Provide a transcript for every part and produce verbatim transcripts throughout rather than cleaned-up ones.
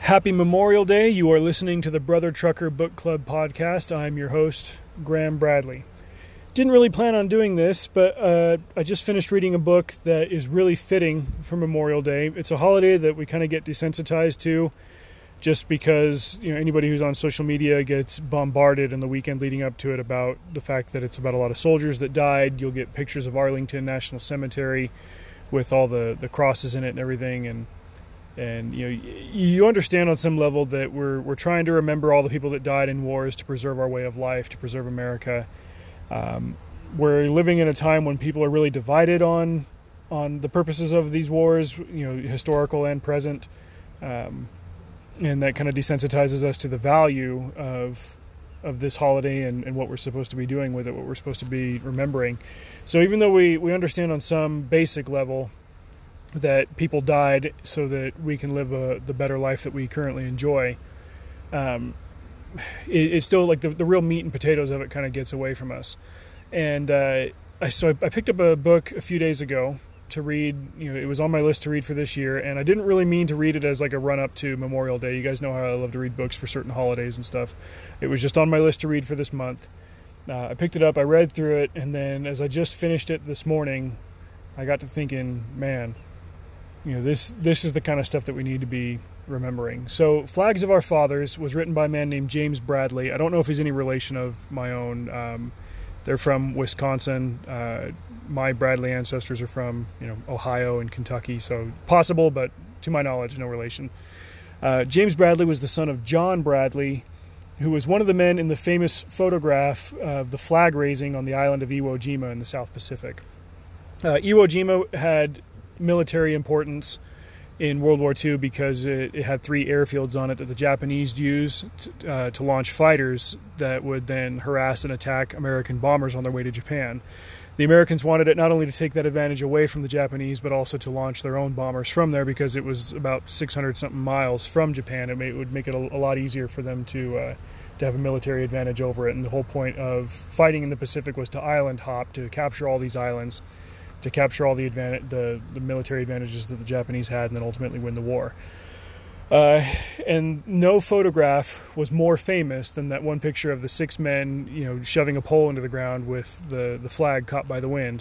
Happy Memorial Day. You are listening to the Brother Trucker Book Club podcast. I'm your host, Graham Bradley. Didn't really plan on doing this, but uh, I just finished reading a book that is really fitting for Memorial Day. It's a holiday that we kind of get desensitized to just because, you know, anybody who's on social media gets bombarded in the weekend leading up to it about the fact that it's about a lot of soldiers that died. You'll get pictures of Arlington National Cemetery with all the, the crosses in it and everything, and And you know, you understand on some level that we're we're trying to remember all the people that died in wars to preserve our way of life, to preserve America. Um, we're living in a time when people are really divided on on the purposes of these wars, you know, historical and present, um, and that kind of desensitizes us to the value of of this holiday and, and what we're supposed to be doing with it, what we're supposed to be remembering. So even though we we understand on some basic level that people died so that we can live a, the better life that we currently enjoy, um, it, it's still like the, the real meat and potatoes of it kind of gets away from us. And uh, I, so I, I picked up a book a few days ago to read. You know, it was on my list to read for this year, and I didn't really mean to read it as like a run-up to Memorial Day. You guys know how I love to read books for certain holidays and stuff. It was just on my list to read for this month. Uh, I picked it up, I read through it, and then as I just finished it this morning, I got to thinking, man, you know, this this is the kind of stuff that we need to be remembering. So Flags of Our Fathers was written by a man named James Bradley. I don't know if he's any relation of my own. Um, they're from Wisconsin. Uh, my Bradley ancestors are from, you know, Ohio and Kentucky, so possible, but to my knowledge, no relation. Uh, James Bradley was the son of John Bradley, who was one of the men in the famous photograph of the flag raising on the island of Iwo Jima in the South Pacific. Uh, Iwo Jima had military importance in World War Two because it, it had three airfields on it that the Japanese used to, uh, to launch fighters that would then harass and attack American bombers on their way to Japan. The Americans wanted it not only to take that advantage away from the Japanese, but also to launch their own bombers from there because it was about six hundred something miles from Japan. It, may, it would make it a, a lot easier for them to uh, to have a military advantage over it. And the whole point of fighting in the Pacific was to island hop, to capture all these islands, to capture all the, advantage, the the military advantages that the Japanese had, and then ultimately win the war. Uh, and no photograph was more famous than that one picture of the six men, you know, shoving a pole into the ground with the, the flag caught by the wind.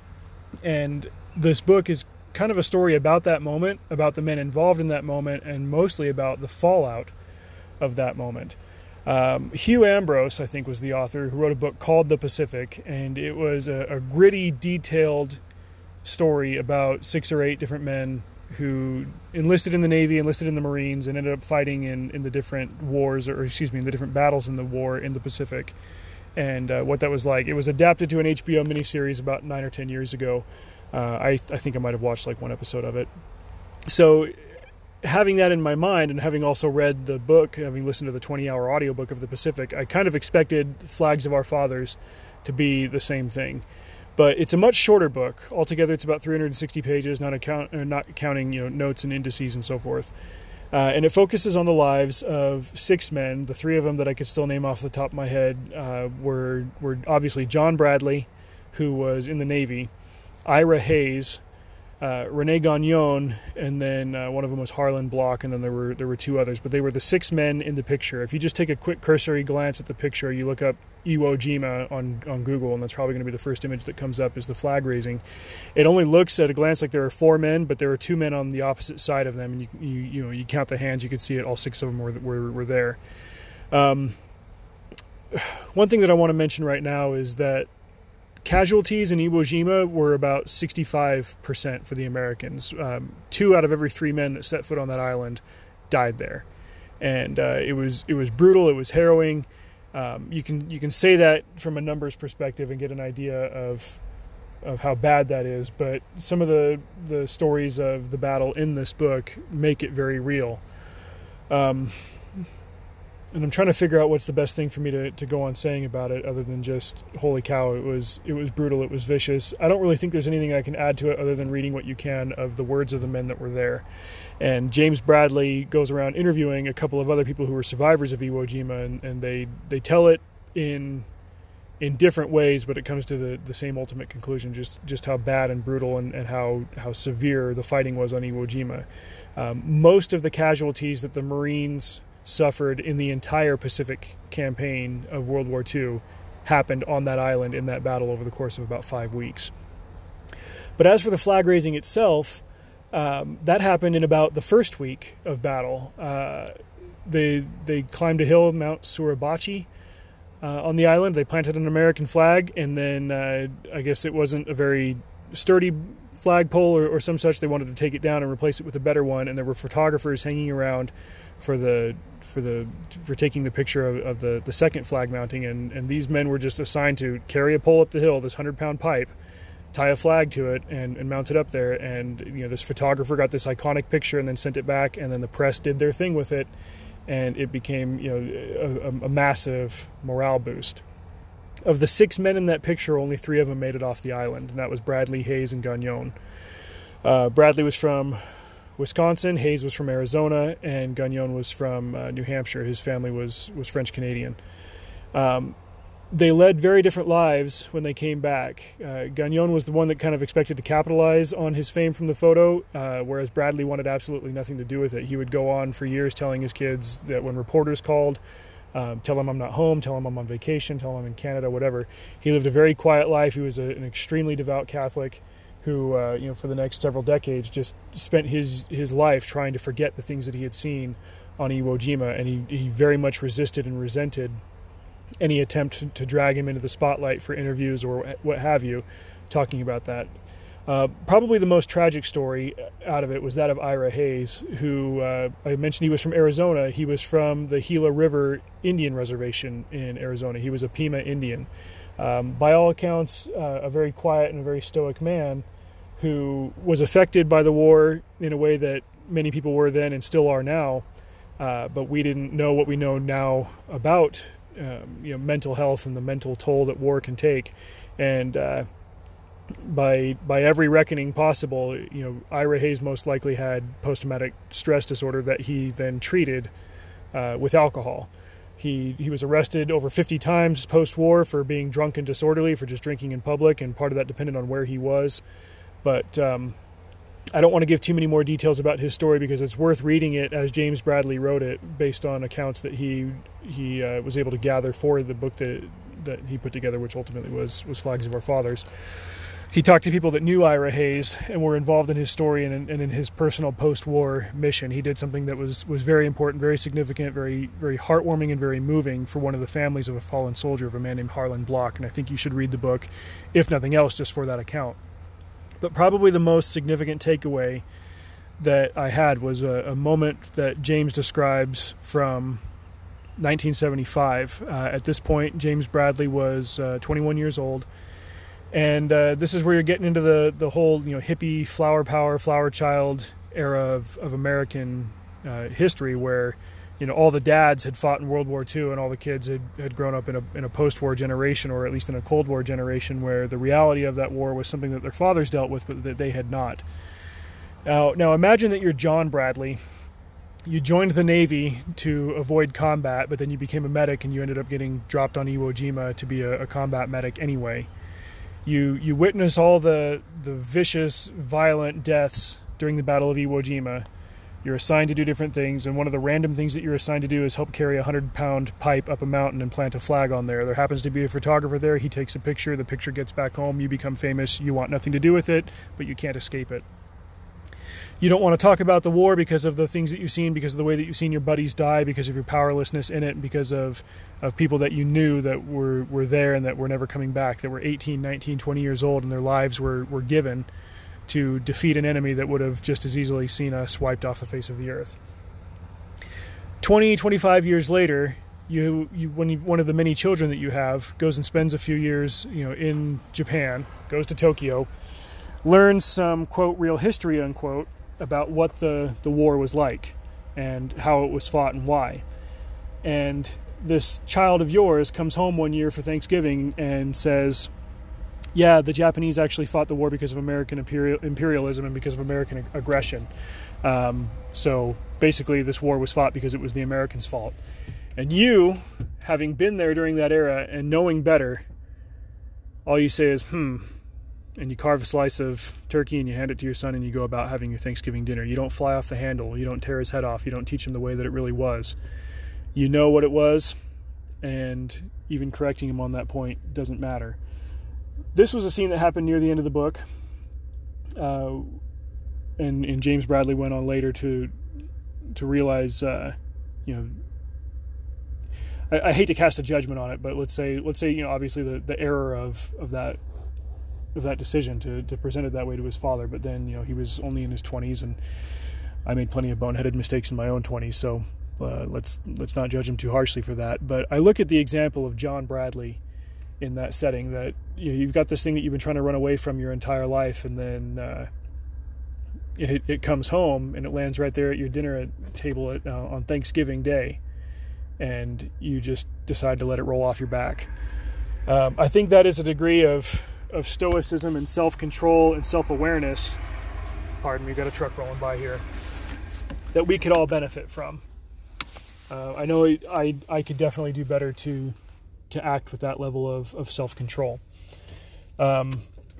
And this book is kind of a story about that moment, about the men involved in that moment, and mostly about the fallout of that moment. Um, Hugh Ambrose, I think, was the author who wrote a book called The Pacific, and it was a, a gritty, detailed story about six or eight different men who enlisted in the Navy, enlisted in the Marines, and ended up fighting in, in the different wars, or excuse me, in the different battles in the war in the Pacific, and uh, what that was like. It was adapted to an H B O miniseries about nine or ten years ago. Uh, I, I think I might have watched like one episode of it. So having that in my mind, and having also read the book, having listened to the twenty-hour audiobook of the Pacific, I kind of expected Flags of Our Fathers to be the same thing. But it's a much shorter book. Altogether, it's about three hundred sixty pages, not, account, uh, not counting, you know, notes and indices and so forth. Uh, and it focuses on the lives of six men. The three of them that I could still name off the top of my head uh, were were obviously John Bradley, who was in the Navy, Ira Hayes, uh, Rene Gagnon, and then uh, one of them was Harlan Block, and then there were there were two others. But they were the six men in the picture. If you just take a quick cursory glance at the picture, you look up Iwo Jima on, on Google, and that's probably going to be the first image that comes up is the flag raising. It only looks at a glance like there are four men, but there are two men on the opposite side of them, and you you, you know, you count the hands, you can see it, all six of them were, were, were there. Um, one thing that I want to mention right now is that casualties in Iwo Jima were about sixty-five percent for the Americans. Um, two out of every three men that set foot on that island died there. And uh, it was it was brutal, it was harrowing. Um, you can you can say that from a numbers perspective and get an idea of of how bad that is, but some of the, the stories of the battle in this book make it very real. Um, and I'm trying to figure out what's the best thing for me to, to go on saying about it other than just, holy cow, it was it was brutal, it was vicious. I don't really think there's anything I can add to it other than reading what you can of the words of the men that were there. And James Bradley goes around interviewing a couple of other people who were survivors of Iwo Jima, and, and they, they tell it in in different ways, but it comes to the, the same ultimate conclusion, just just how bad and brutal and, and how, how severe the fighting was on Iwo Jima. Um, most of the casualties that the Marines suffered in the entire Pacific campaign of World War Two happened on that island in that battle over the course of about five weeks. But as for the flag raising itself, um, that happened in about the first week of battle. Uh, they they climbed a hill, Mount Suribachi, uh, on the island. They planted an American flag, and then uh, I guess it wasn't a very sturdy flagpole or, or some such. They wanted to take it down and replace it with a better one, and there were photographers hanging around for the for the for taking the picture of, of the, the second flag mounting, and, and these men were just assigned to carry a pole up the hill, this hundred pound pipe, tie a flag to it, and, and mount it up there. And you know, this photographer got this iconic picture and then sent it back, and then the press did their thing with it, and it became, you know, a, a massive morale boost. Of the six men in that picture, only three of them made it off the island, and that was Bradley, Hayes, and Gagnon. Uh, Bradley was from Wisconsin, Hayes was from Arizona, and Gagnon was from uh, New Hampshire. His family was, was French-Canadian. Um, they led very different lives when they came back. Uh, Gagnon was the one that kind of expected to capitalize on his fame from the photo, uh, whereas Bradley wanted absolutely nothing to do with it. He would go on for years telling his kids that when reporters called, um, tell them I'm not home, tell them I'm on vacation, tell them I'm in Canada, whatever. He lived a very quiet life. He was a, an extremely devout Catholic who, uh, you know, for the next several decades just spent his, his life trying to forget the things that he had seen on Iwo Jima, and he, he very much resisted and resented any attempt to drag him into the spotlight for interviews or what have you, talking about that. Uh, probably the most tragic story out of it was that of Ira Hayes, who uh, I mentioned he was from Arizona. He was from the Gila River Indian Reservation in Arizona. He was a Pima Indian. Um, by all accounts, uh, a very quiet and a very stoic man who was affected by the war in a way that many people were then and still are now, uh, but we didn't know what we know now about um, you know, mental health and the mental toll that war can take. And uh, by by every reckoning possible, you know, Ira Hayes most likely had post-traumatic stress disorder that he then treated uh, with alcohol. He he was arrested over fifty times post-war for being drunk and disorderly, for just drinking in public, and part of that depended on where he was. But um, I don't want to give too many more details about his story because it's worth reading it as James Bradley wrote it, based on accounts that he he uh, was able to gather for the book that that he put together, which ultimately was was Flags of Our Fathers. He talked to people that knew Ira Hayes and were involved in his story and, and in his personal post-war mission. He did something that was, was very important, very significant, very very heartwarming, and very moving for one of the families of a fallen soldier, of a man named Harlan Block. And I think you should read the book, if nothing else, just for that account. But probably the most significant takeaway that I had was a, a moment that James describes from nineteen seventy-five. Uh, at this point, James Bradley was uh, twenty-one years old. And uh, this is where you're getting into the, the whole, you know, hippie, flower power, flower child era of, of American uh, history, where, you know, all the dads had fought in World War Two and all the kids had, had grown up in a, in a post-war generation, or at least in a Cold War generation, where the reality of that war was something that their fathers dealt with, but that they had not. Now, now imagine that you're John Bradley. You joined the Navy to avoid combat, but then you became a medic and you ended up getting dropped on Iwo Jima to be a, a combat medic anyway. You you witness all the, the vicious, violent deaths during the Battle of Iwo Jima. You're assigned to do different things, and one of the random things that you're assigned to do is help carry a hundred-pound pipe up a mountain and plant a flag on there. There happens to be a photographer there. He takes a picture. The picture gets back home. You become famous. You want nothing to do with it, but you can't escape it. You don't want to talk about the war because of the things that you've seen, because of the way that you've seen your buddies die, because of your powerlessness in it, because of, of people that you knew that were, were there and that were never coming back, that were eighteen, nineteen, twenty years old, and their lives were, were given to defeat an enemy that would have just as easily seen us wiped off the face of the earth. twenty, twenty-five years later, you, you when you, one of the many children that you have goes and spends a few years, you know, in Japan, goes to Tokyo, learns some, quote, real history, unquote, about what the, the war was like and how it was fought and why. And this child of yours comes home one year for Thanksgiving and says, yeah, the Japanese actually fought the war because of American imperial, imperialism and because of American ag- aggression. Um, so basically this war was fought because it was the Americans' fault. And you, having been there during that era and knowing better, all you say is, hmm, and you carve a slice of turkey and you hand it to your son and you go about having your Thanksgiving dinner. You don't fly off the handle. You don't tear his head off. You don't teach him the way that it really was. You know what it was, and even correcting him on that point doesn't matter. This was a scene that happened near the end of the book, uh, and, and James Bradley went on later to to realize, uh, you know, I, I hate to cast a judgment on it, but let's say let's say you know obviously the, the error of, of that of that decision to, to present it that way to his father. But then you know he was only in his twenties, and I made plenty of boneheaded mistakes in my own twenties, so uh, let's let's not judge him too harshly for that. But I look at the example of John Bradley in that setting, that you know, you've got this thing that you've been trying to run away from your entire life, and then uh, it, it comes home and it lands right there at your dinner table at, uh, on Thanksgiving Day, and you just decide to let it roll off your back. Um, I think that is a degree of of stoicism and self-control and self-awareness, pardon me, got a truck rolling by here, that we could all benefit from. Uh, I know I, I I could definitely do better to to act with that level of, of self-control. Um,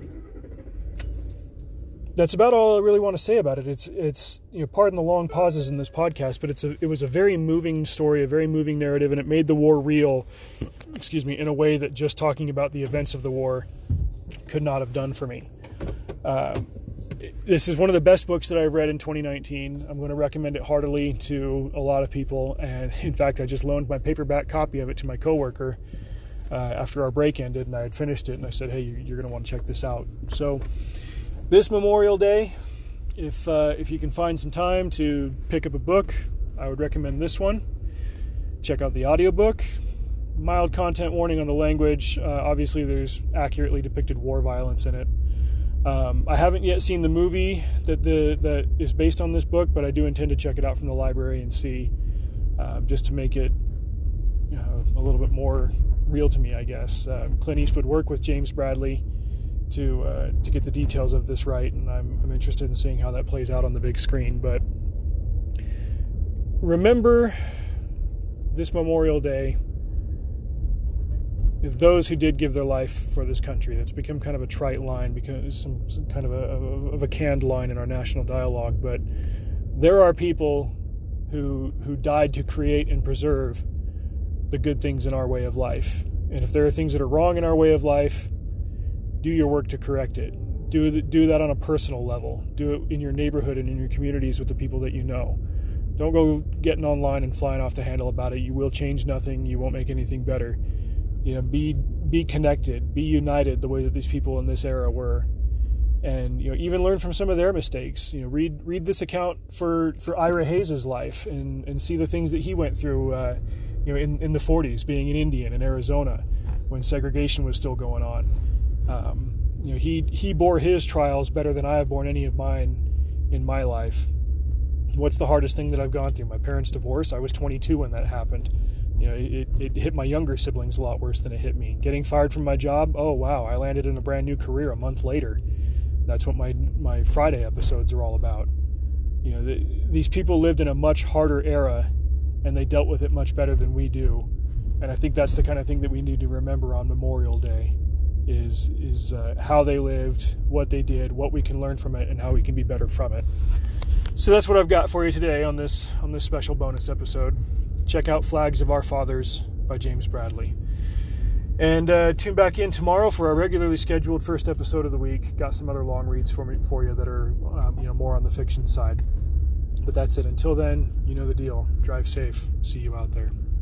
that's about all I really want to say about it. It's, it's, you know, pardon the long pauses in this podcast, but it's a, it was a very moving story, a very moving narrative, and it made the war real, excuse me, in a way that just talking about the events of the war could not have done for me. Uh, this is one of the best books that I've read in twenty nineteen. I'm going to recommend it heartily to a lot of people. And in fact, I just loaned my paperback copy of it to my coworker uh, after our break ended, and I had finished it, and I said, hey, you're going to want to check this out. So this Memorial Day, if uh, if you can find some time to pick up a book, I would recommend this one. Check out the audiobook. Mild content warning on the language. Uh, obviously, there's accurately depicted war violence in it. Um, I haven't yet seen the movie that the that is based on this book, but I do intend to check it out from the library and see, um, just to make it, you know, a little bit more real to me, I guess. Uh, Clint Eastwood worked with James Bradley to uh, to get the details of this right, and I'm I'm interested in seeing how that plays out on the big screen. But remember this Memorial Day, those who did give their life for this country. That's become kind of a trite line, because some, some kind of a, of a canned line in our national dialogue. But there are people who who died to create and preserve the good things in our way of life. And if there are things that are wrong in our way of life, do your work to correct it. Do do that on a personal level. Do it in your neighborhood and in your communities with the people that you know. Don't go getting online and flying off the handle about it. You will change nothing. You won't make anything better. You know, be be connected, be united the way that these people in this era were, and you know, even learn from some of their mistakes. You know, read read this account for, for Ira Hayes' life, and, and see the things that he went through. Uh, you know, in, in the forties, being an Indian in Arizona, when segregation was still going on. Um, you know, he he bore his trials better than I have borne any of mine in my life. What's the hardest thing that I've gone through? My parents' divorce. I was twenty-two when that happened. You know, it, it hit my younger siblings a lot worse than it hit me. Getting fired from my job, oh wow, I landed in a brand new career a month later. That's what my my Friday episodes are all about. You know, the, these people lived in a much harder era, and they dealt with it much better than we do. And I think that's the kind of thing that we need to remember on Memorial Day, is is uh, how they lived, what they did, what we can learn from it, and how we can be better from it. So that's what I've got for you today on this on this special bonus episode. Check out Flags of Our Fathers by James Bradley. And uh, tune back in tomorrow for our regularly scheduled first episode of the week. Got some other long reads for me for you that are um, you know more on the fiction side. But that's it. Until then, you know the deal. Drive safe. See you out there.